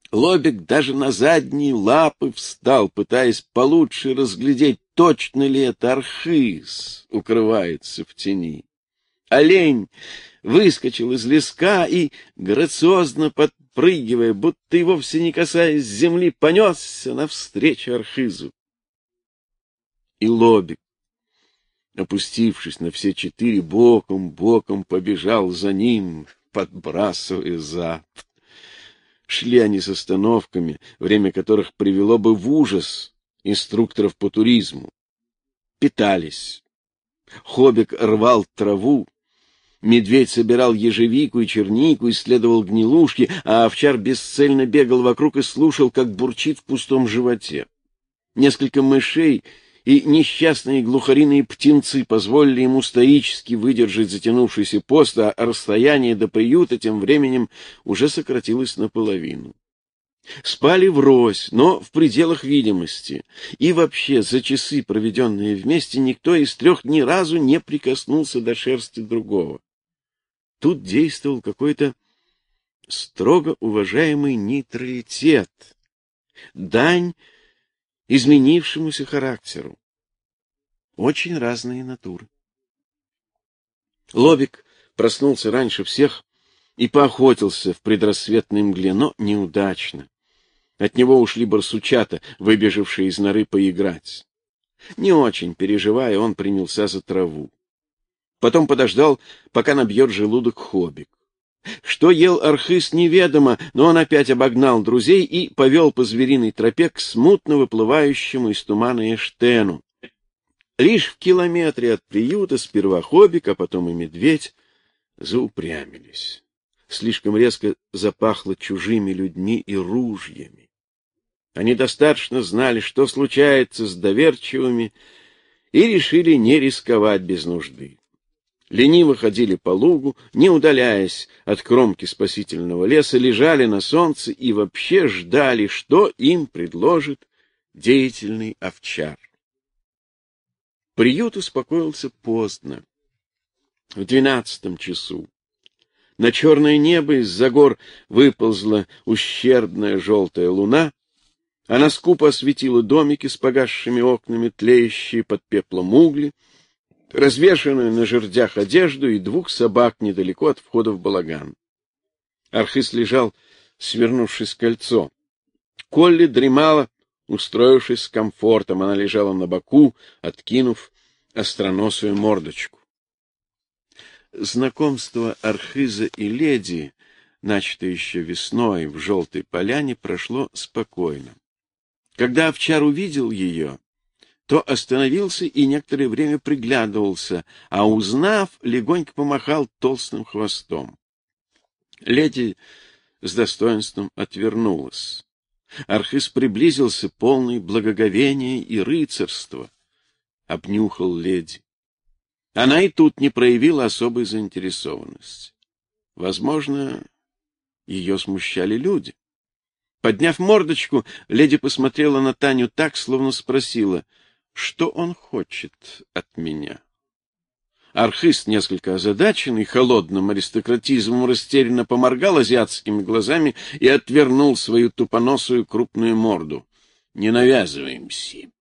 Лобик даже на задние лапы встал, пытаясь получше разглядеть, точно ли это архыз укрывается в тени. Олень выскочил из леска и, грациозно подпрыгивая, будто и вовсе не касаясь земли, понесся навстречу архызу. И Лобик, опустившись на все четыре, боком побежал за ним, подбрасывая зад. Шли они с остановками, время которых привело бы в ужас инструкторов по туризму. Питались. Хоббик рвал траву, медведь собирал ежевику и чернику, исследовал гнилушки, а овчар бесцельно бегал вокруг и слушал, как бурчит в пустом животе. Несколько мышей и несчастные глухариные птенцы позволили ему стоически выдержать затянувшийся пост, а расстояние до приюта тем временем уже сократилось наполовину. Спали врозь, но в пределах видимости, и вообще за часы, проведенные вместе, никто из трех ни разу не прикоснулся до шерсти другого. Тут действовал какой-то строго уважаемый нейтралитет, дань изменившемуся характеру. Очень разные натуры. Лобик проснулся раньше всех и поохотился в предрассветной мгле, но неудачно. От него ушли барсучата, выбежавшие из норы поиграть. Не очень переживая, он принялся за траву. Потом подождал, пока набьет желудок Хоббик. Что ел архыз, неведомо, но он опять обогнал друзей и повел по звериной тропе к смутно выплывающему из тумана Эштену. Лишь в километре от приюта сперва Хоббик, а потом и медведь заупрямились. Слишком резко запахло чужими людьми и ружьями. Они достаточно знали, что случается с доверчивыми, и решили не рисковать без нужды. Лениво ходили по лугу, не удаляясь от кромки спасительного леса, лежали на солнце и вообще ждали, что им предложит деятельный овчар. Приют успокоился поздно, в 12 часу. На черное небо из-за гор выползла ущербная желтая луна. Она скупо осветила домики с погасшими окнами, тлеющие под пеплом угли, развешанную на жердях одежду и двух собак недалеко от входа в балаган. Архыз лежал, свернувшись в кольцо. Колли дремала, устроившись с комфортом. Она лежала на боку, откинув остроносую мордочку. Знакомство архыза и леди, начатое еще весной в Желтой Поляне, прошло спокойно. Когда овчар увидел ее, то остановился и некоторое время приглядывался, а узнав, легонько помахал толстым хвостом. Леди с достоинством отвернулась. Архыз приблизился, полный благоговения и рыцарства, обнюхал леди. Она и тут не проявила особой заинтересованности. Возможно, ее смущали люди. Подняв мордочку, леди посмотрела на Таню так, словно спросила: что он хочет от меня? Архыз, несколько озадаченный холодным аристократизмом, растерянно поморгал азиатскими глазами и отвернул свою тупоносую крупную морду. Не навязываемся.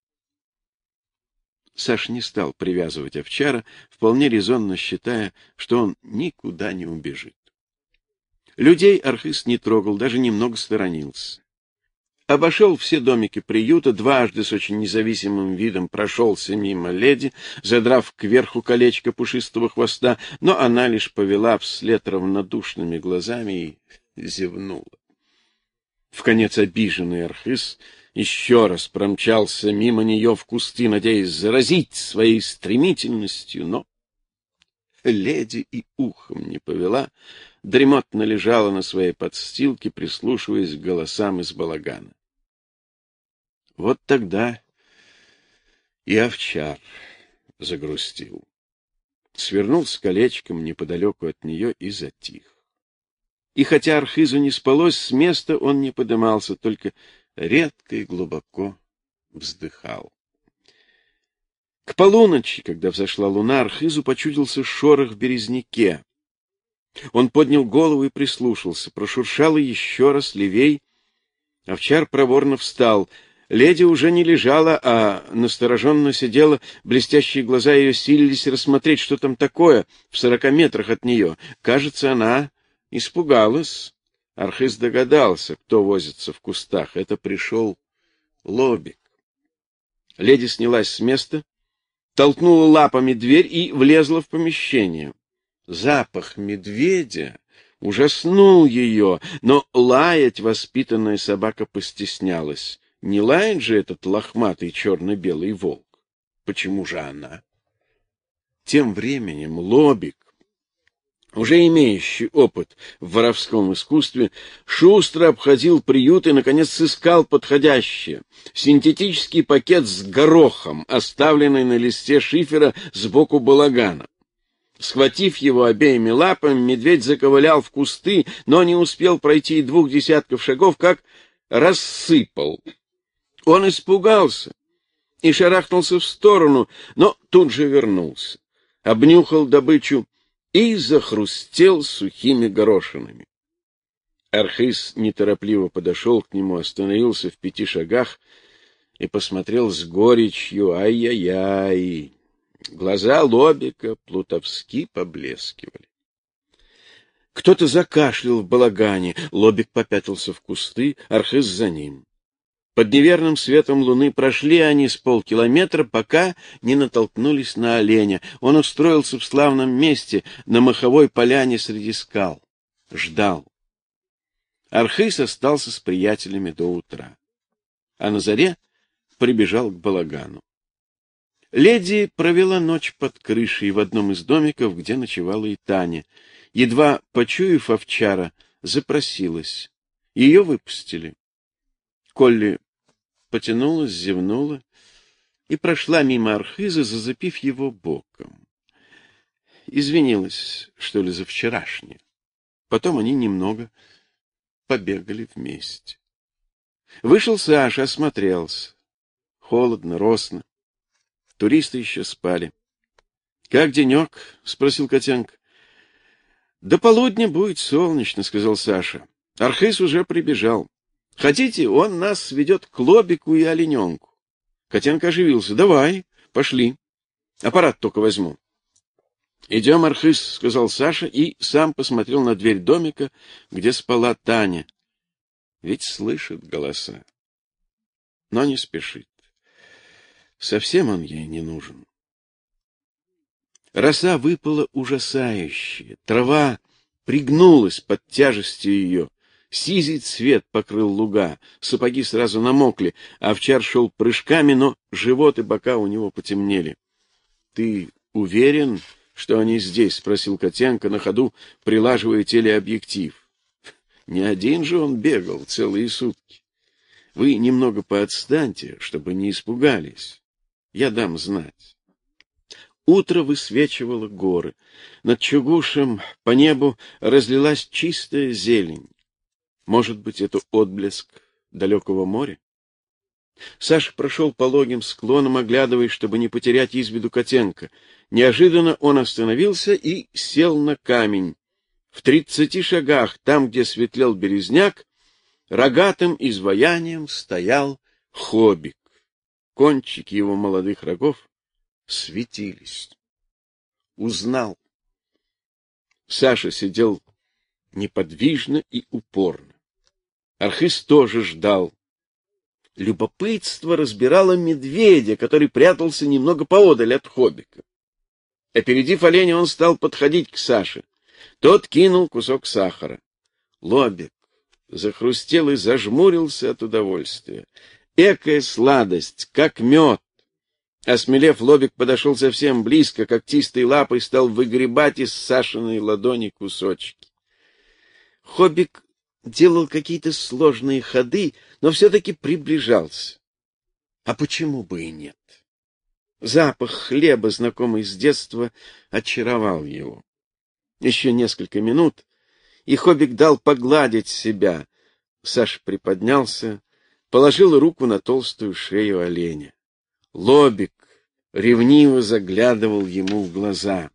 Саша не стал привязывать овчара, вполне резонно считая, что он никуда не убежит. Людей архыз не трогал, даже немного сторонился. Обошел все домики приюта, дважды с очень независимым видом прошелся мимо леди, задрав кверху колечко пушистого хвоста, но она лишь повела вслед равнодушными глазами и зевнула. Вконец обиженный архыз еще раз промчался мимо нее в кусты, надеясь заразить своей стремительностью, но леди и ухом не повела, дремотно лежала на своей подстилке, прислушиваясь к голосам из балагана. Вот тогда и овчар загрустил. Свернул с колечком неподалеку от нее и затих. И хотя архызу не спалось, с места он не подымался, только редко и глубоко вздыхал. К полуночи, когда взошла луна, архызу почудился шорох в березняке. Он поднял голову и прислушался. Прошуршало еще раз левей Овчар проворно встал. Леди уже не лежала, а настороженно сидела, блестящие глаза ее силились рассмотреть, что там такое в 40 метрах от нее. Кажется, она испугалась. Архыз догадался, кто возится в кустах. Это пришел Лобик. Леди снялась с места, толкнула лапами дверь и влезла в помещение. Запах медведя ужаснул ее, но лаять воспитанная собака постеснялась. Не лает же этот лохматый черно-белый волк. Почему же она? Тем временем Лобик, уже имеющий опыт в воровском искусстве, шустро обходил приют и, наконец, сыскал подходящее. Синтетический пакет с горохом, оставленный на листе шифера сбоку балагана. Схватив его обеими лапами, медведь заковылял в кусты, но не успел пройти и 2 десятков шагов, как рассыпал. Он испугался и шарахнулся в сторону, но тут же вернулся, обнюхал добычу и захрустел сухими горошинами. Архыз неторопливо подошел к нему, остановился в 5 шагах и посмотрел с горечью. Ай-яй-яй! Глаза Лобика плутовски поблескивали. Кто-то закашлял в балагане. Лобик попятился в кусты, Архыз за ним. Под неверным светом луны прошли они с полкилометра, пока не натолкнулись на оленя. Он устроился в славном месте, на маховой поляне среди скал. Ждал. Архыз остался с приятелями до утра. А на заре прибежал к балагану. Леди провела ночь под крышей в одном из домиков, где ночевала и Таня. Едва почуяв овчара, запросилась. Ее выпустили. Колли потянулась, зевнула и прошла мимо Архыза, зацепив его боком. Извинилась, что ли, за вчерашнее. Потом они немного побегали вместе. Вышел Саша, осмотрелся. Холодно, росно. Туристы еще спали. — Как денек? — спросил котенок. — До полудня будет солнечно, — сказал Саша. Архыз уже прибежал. Хотите, он нас ведет к Лобику и олененку. Котенок оживился. — Давай, пошли. Аппарат только возьму. — Идем, Архыз, — сказал Саша и сам посмотрел на дверь домика, где спала Таня. Ведь слышит голоса, но не спешит. Совсем он ей не нужен. Роса выпала ужасающая, трава пригнулась под тяжестью ее. Сизый цвет покрыл луга, сапоги сразу намокли, овчар шел прыжками, но живот и бока у него потемнели. — Ты уверен, что они здесь? — спросил котенка на ходу, прилаживая телеобъектив. — Не один же он бегал целые сутки. Вы немного поотстаньте, чтобы не испугались. Я дам знать. Утро высвечивало горы. Над Чугушем по небу разлилась чистая зелень. Может быть, это отблеск далекого моря? Саша прошел пологим склоном, оглядываясь, чтобы не потерять из виду котенка. Неожиданно он остановился и сел на камень. В 30 шагах, там, где светлел березняк, рогатым изваянием стоял Хобик. Кончики его молодых рогов светились. Узнал. Саша сидел неподвижно и упорно. Архыз тоже ждал. Любопытство разбирало медведя, который прятался немного поодаль от Хобика. Опередив оленя, он стал подходить к Саше. Тот кинул кусок сахара. Лобик захрустел и зажмурился от удовольствия. Экая сладость, как мед. Осмелев, Лобик подошел совсем близко, когтистой лапой стал выгребать из Сашиной ладони кусочки. Хобик делал какие-то сложные ходы, но все-таки приближался. А почему бы и нет? Запах хлеба, знакомый с детства, очаровал его. Еще несколько минут, и Хобик дал погладить себя. Саша приподнялся, положил руку на толстую шею оленя. Лобик ревниво заглядывал ему в глаза.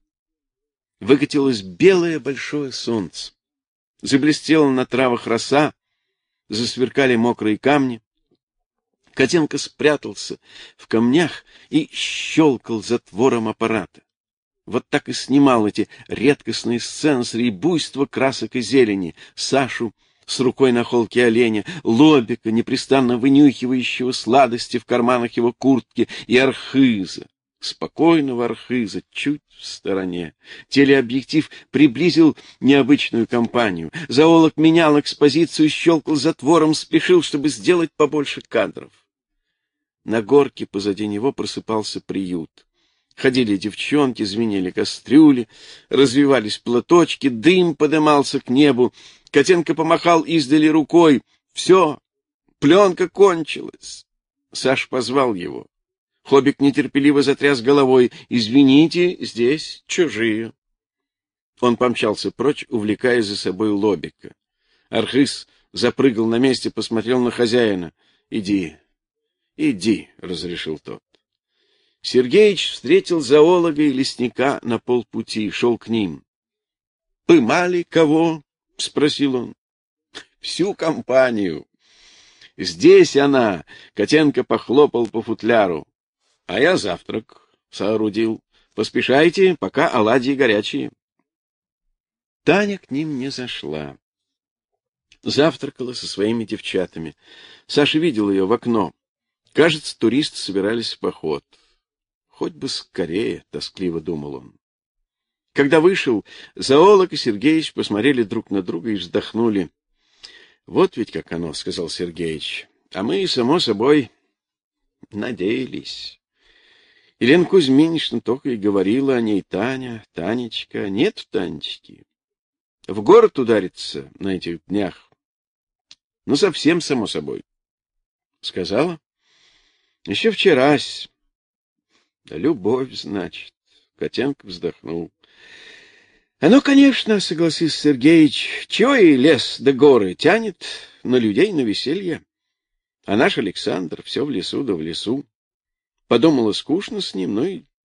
Выкатилось белое большое солнце. Заблестела на травах роса, засверкали мокрые камни. Котенко спрятался в камнях и щелкал затвором аппарата. Вот так и снимал эти редкостные сцены среди буйства красок и зелени: Сашу с рукой на холке оленя, Лобика, непрестанно вынюхивающего сладости в карманах его куртки, и Архиза, спокойного Архиза, чуть в стороне. Телеобъектив приблизил необычную компанию. Зоолог менял экспозицию, щелкал затвором, спешил, чтобы сделать побольше кадров. На горке позади него просыпался приют. Ходили девчонки, звенели кастрюли, развивались платочки, дым подымался к небу. Котенко помахал издали рукой. Все, пленка кончилась. Саш позвал его. Хоббик нетерпеливо затряс головой. «Извините, здесь чужие». Он помчался прочь, увлекая за собой Лобика. Архиз запрыгал на месте, посмотрел на хозяина. «Иди, иди», — разрешил тот. Сергеич встретил зоолога и лесника на полпути, шел к ним. — Поймали кого? — спросил он. — Всю компанию. — Здесь она! — Котенко похлопал по футляру. — А я завтрак соорудил. Поспешайте, пока оладьи горячие. Таня к ним не зашла. Завтракала со своими девчатами. Саша видел ее в окно. Кажется, туристы собирались в поход. Хоть бы скорее, — тоскливо думал он. Когда вышел, зоолог и Сергеич посмотрели друг на друга и вздохнули. — Вот ведь как оно, — сказал Сергеич. — А мы, само собой, надеялись. Елена Кузьминична только и говорила о ней: Таня, Танечка. Нет Танечки. В город ударится на этих днях. Ну, совсем само собой. Сказала? Еще вчерась. Да любовь, значит. Котенко вздохнул. Оно, конечно, — согласился Сергеич. Чего и лес да горы тянет на людей, на веселье. А наш Александр все в лесу да в лесу. Подумала, скучно с ним, ну и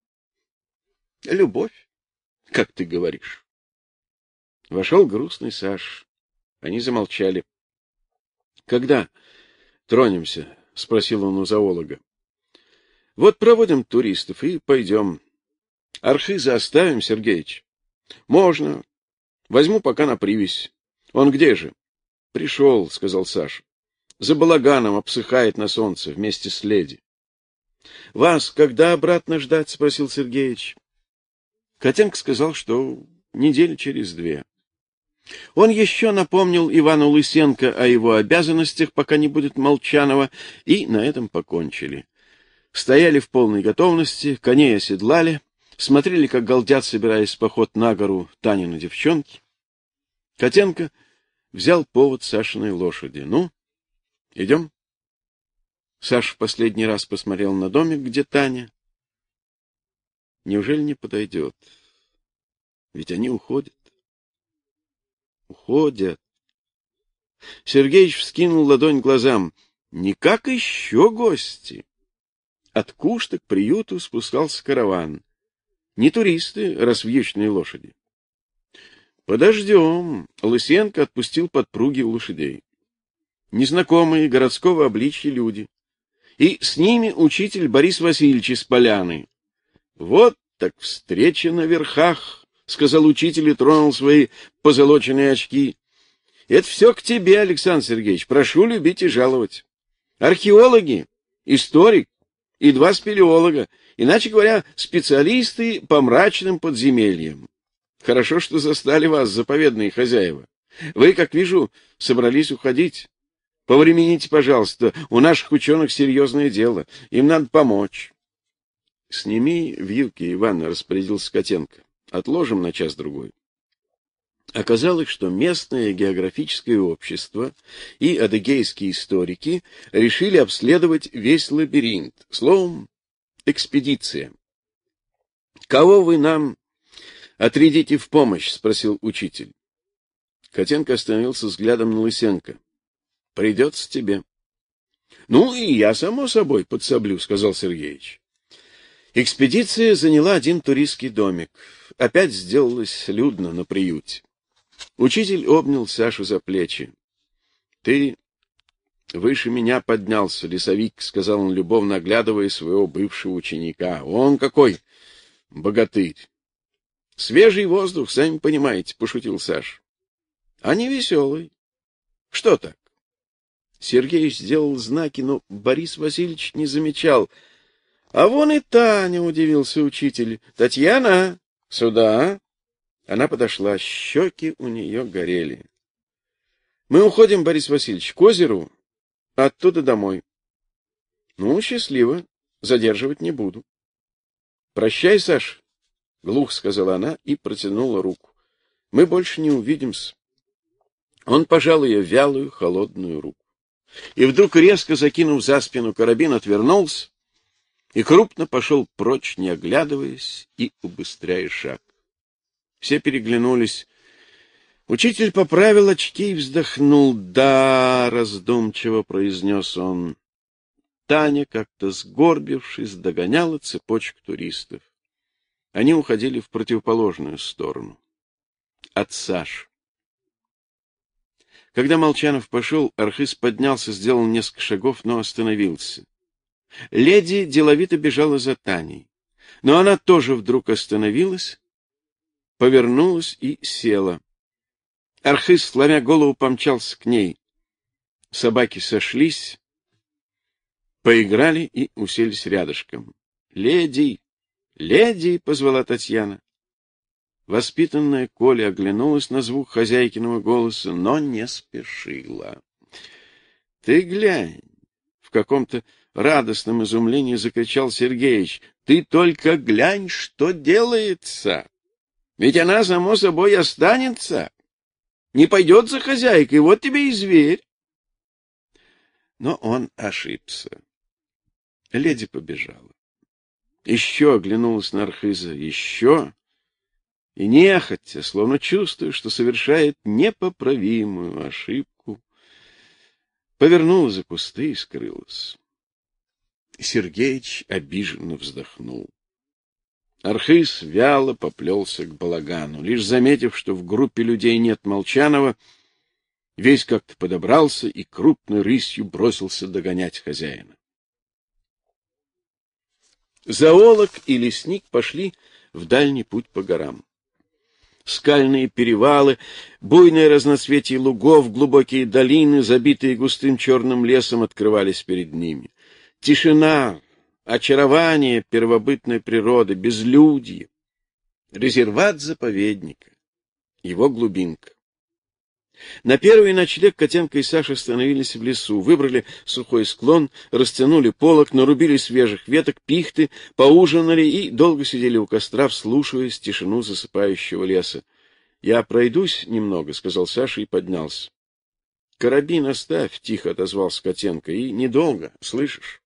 любовь, как ты говоришь. Вошел грустный Саш. Они замолчали. — Когда тронемся? — спросил он у зоолога. — Вот проводим туристов и пойдем. Архиза оставим, Сергеич? — Можно. Возьму пока на привязь. Он где же? — Пришел, — сказал Саша. За балаганом обсыхает на солнце вместе с леди. — Вас когда обратно ждать? — спросил Сергеич. Котенко сказал, что недели через 2. Он еще напомнил Ивану Лысенко о его обязанностях, пока не будет Молчанова, и на этом покончили. Стояли в полной готовности, коней оседлали, смотрели, как галдят, собираясь в поход на гору, Танины девчонки. Котенко взял повод Сашиной лошади. — Ну, идем? Саша в последний раз посмотрел на домик, где Таня. Неужели не подойдет? Ведь они уходят. Уходят. Сергеич вскинул ладонь к глазам. Никак еще гости. От кушта к приюту спускался караван. Не туристы, раз вьючные лошади. Подождем. Лысенко отпустил подпруги у лошадей. Незнакомые городского обличья люди. И с ними учитель Борис Васильевич из Поляны. Вот так встреча на верхах, — сказал учитель и тронул свои позолоченные очки. — Это все к тебе, Александр Сергеевич. Прошу любить и жаловать. Археологи, историк и 2 спелеолога, иначе говоря, специалисты по мрачным подземельям. Хорошо, что застали вас, заповедные хозяева. Вы, как вижу, собрались уходить. Повремените, пожалуйста, у наших ученых серьезное дело. Им надо помочь. — Сними вьюки, Иван, — распорядился Котенко. — Отложим на час-другой. Оказалось, что местное географическое общество и адыгейские историки решили обследовать весь лабиринт. Словом, экспедиция. — Кого вы нам отрядите в помощь? — спросил учитель. Котенко остановился взглядом на Лысенко. — Придется тебе. — Ну, и я, само собой, подсоблю, — сказал Сергеич. Экспедиция заняла один туристский домик. Опять сделалось людно на приюте. Учитель обнял Сашу за плечи. — Ты Выше меня поднялся лесовик, — сказал он, любовно оглядывая своего бывшего ученика. Он какой богатырь! Свежий воздух, сами понимаете, — пошутил Саш. А не веселый. Что так? Сергей сделал знаки, но Борис Васильевич не замечал. А вон и Таня, — удивился учитель. Татьяна, сюда. Она подошла, щеки у нее горели. Мы уходим, Борис Васильевич, к озеру, а оттуда домой. Ну, счастливо, задерживать не буду. Прощай, Саш, — глухо сказала она и протянула руку. Мы больше не увидимся. Он пожал ее вялую, холодную руку. И вдруг, резко закинув за спину карабин, отвернулся и крупно пошел прочь, не оглядываясь и убыстряя шаг. Все переглянулись. Учитель поправил очки и вздохнул. «Да», — раздумчиво произнес он. Таня, как-то сгорбившись, догоняла цепочку туристов. Они уходили в противоположную сторону. От Саши. Когда Молчанов пошел, Архыз поднялся, сделал несколько шагов, но остановился. Леди деловито бежала за Таней. Но она тоже вдруг остановилась, повернулась и села. Архыз, сломя голову, помчался к ней. Собаки сошлись, поиграли и уселись рядышком. «Леди! Леди!» — позвала Татьяна. Воспитанная Коля оглянулась на звук хозяйкиного голоса, но не спешила. — Ты глянь! — в каком-то радостном изумлении закричал Сергеич. — Ты только глянь, что делается! Ведь она, само собой, останется. Не пойдет за хозяйкой, вот тебе и зверь. Но он ошибся. Леди побежала. Еще оглянулась на Архыза, еще... И нехотя, словно чувствуя, что совершает непоправимую ошибку, повернула за кусты и скрылась. Сергеич обиженно вздохнул. Архыз вяло поплелся к балагану. Лишь заметив, что в группе людей нет Молчанова, весь как-то подобрался и крупной рысью бросился догонять хозяина. Зоолог и лесник пошли в дальний путь по горам. Скальные перевалы, буйное разноцветие лугов, глубокие долины, забитые густым черным лесом, открывались перед ними. Тишина, очарование первобытной природы, безлюдье, резерват заповедника, его глубинка. На первый ночлег Котенко и Саша остановились в лесу, выбрали сухой склон, растянули полог, нарубили свежих веток, пихты, поужинали и долго сидели у костра, вслушиваясь в тишину засыпающего леса. — Я пройдусь немного, — сказал Саша и поднялся. — Карабин оставь, — тихо отозвался Котенко, — и недолго, слышишь?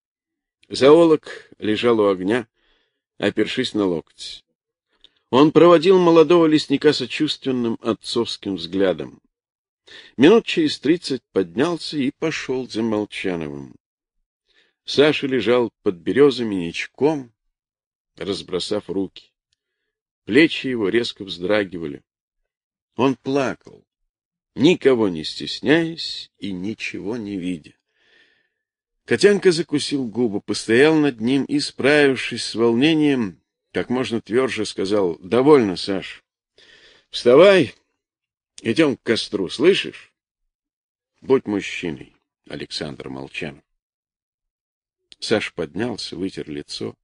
Зоолог лежал у огня, опершись на локоть. Он проводил молодого лесника сочувственным отцовским взглядом. Минут через 30 поднялся и пошел за Молчановым. Саша лежал под березами ничком, разбросав руки. Плечи его резко вздрагивали. Он плакал, никого не стесняясь и ничего не видя. Котенко закусил губы, постоял над ним и, справившись с волнением, как можно тверже сказал: — Довольно, Саш. Вставай, идем к костру, слышишь? Будь мужчиной, Александр Молчанов. Саш поднялся, вытер лицо.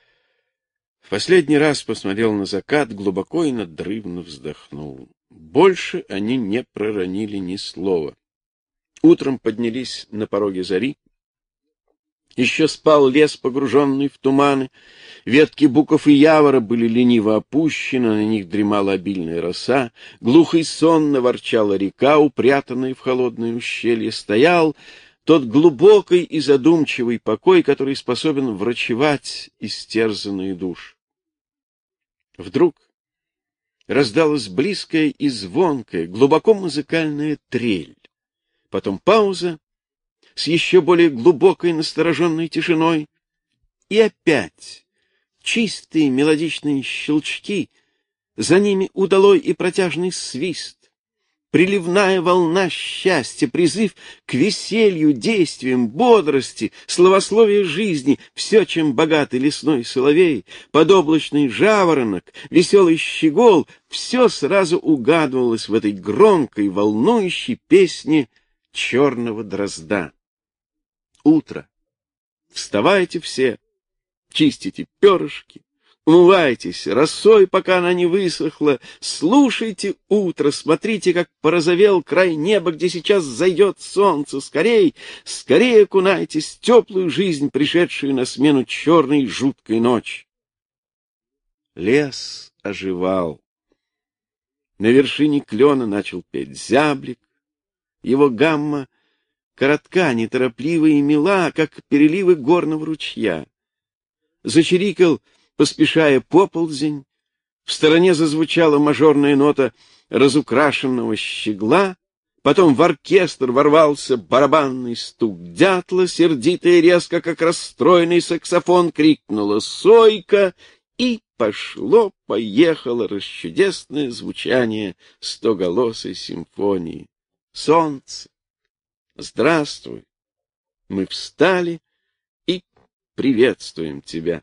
В последний раз посмотрел на закат, глубоко и надрывно вздохнул. Больше они не проронили ни слова. Утром поднялись на пороге зари. Еще спал лес, погруженный в туманы. Ветки буков и явора были лениво опущены, на них дремала обильная роса. Глухо и сонно ворчала река, упрятанная в холодное ущелье. Стоял тот глубокий и задумчивый покой, который способен врачевать истерзанные души. Вдруг раздалась близкая и звонкая, глубоко музыкальная трель. Потом пауза с еще более глубокой настороженной тишиной. И опять чистые мелодичные щелчки, за ними удалой и протяжный свист. приливная волна счастья, призыв к веселью, действиям, бодрости, славословие жизни, все, чем богатый лесной соловей, подоблачный жаворонок, веселый щегол, все сразу угадывалось в этой громкой, волнующей песне черного дрозда. Утро. Вставайте все, чистите перышки, умывайтесь росой, пока она не высохла, слушайте утро, смотрите, как порозовел край неба, где сейчас зайдет солнце. Скорей, скорее окунайтесь в теплую жизнь, пришедшую на смену черной жуткой ночи. Лес оживал. На вершине клена начал петь зяблик. Его гамма коротка, нетороплива и мила, как переливы горного ручья. Зачирикал, поспешая, поползень, в стороне зазвучала мажорная нота разукрашенного щегла, потом в оркестр ворвался барабанный стук дятла, сердито и резко, как расстроенный саксофон, крикнула сойка, и пошло-поехало расчудесное звучание стоголосой симфонии. Солнце, здравствуй, мы встали и приветствуем тебя.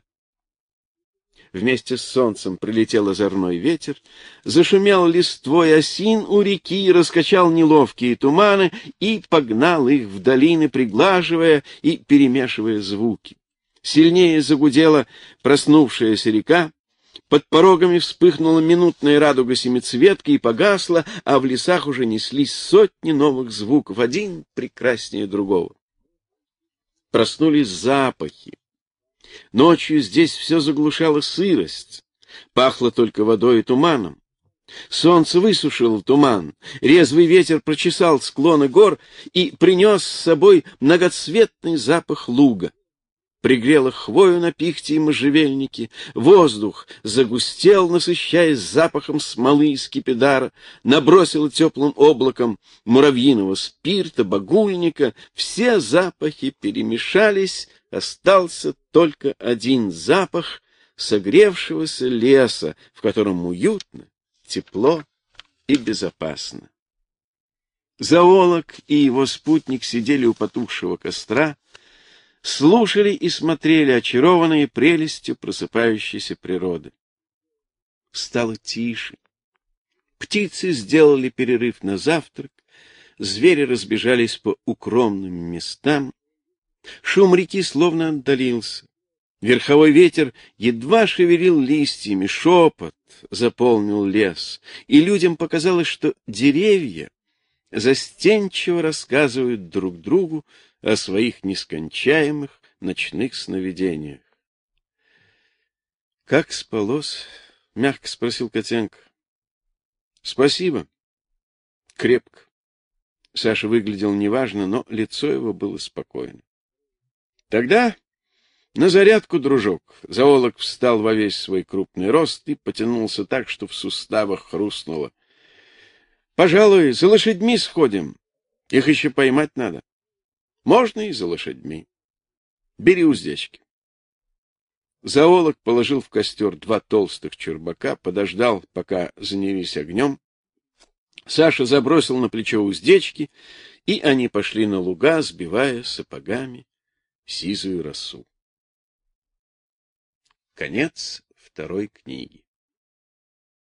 Вместе с солнцем прилетел озорной ветер, зашумел листвой осин у реки, раскачал неловкие туманы и погнал их в долины, приглаживая и перемешивая звуки. Сильнее загудела проснувшаяся река, под порогами вспыхнула минутная радуга семицветки и погасла, а в лесах уже неслись сотни новых звуков, один прекраснее другого. Проснулись запахи. Ночью здесь все заглушала сырость, пахло только водой и туманом. Солнце высушило туман, резвый ветер прочесал склоны гор и принес с собой многоцветный запах луга. Пригрело хвою на пихте и можжевельнике, воздух загустел, насыщаясь запахом смолы и скипидара, набросило теплым облаком муравьиного спирта, багульника, все запахи перемешались, остался только один запах согревшегося леса, в котором уютно, тепло и безопасно. Зоолог и его спутник сидели у потухшего костра, слушали и смотрели, очарованные прелестью просыпающейся природы. Стало тише. Птицы сделали перерыв на завтрак, звери разбежались по укромным местам. Шум реки словно отдалился. Верховой ветер едва шевелил листьями, шепот заполнил лес, и людям показалось, что деревья застенчиво рассказывают друг другу о своих нескончаемых ночных сновидениях. — Как спалось? — мягко спросил Котенко. — Спасибо. Крепко. Саша выглядел неважно, но лицо его было спокойно. — Тогда на зарядку, дружок. Зоолог встал во весь свой крупный рост и потянулся так, что в суставах хрустнуло. — Пожалуй, за лошадьми сходим. Их еще поймать надо. Можно и за лошадьми. Бери уздечки. Зоолог положил в костер 2 толстых чурбака, подождал, пока занялись огнем. Саша забросил на плечо уздечки, и они пошли на луга, сбивая сапогами сизую росу. Конец 2 книги.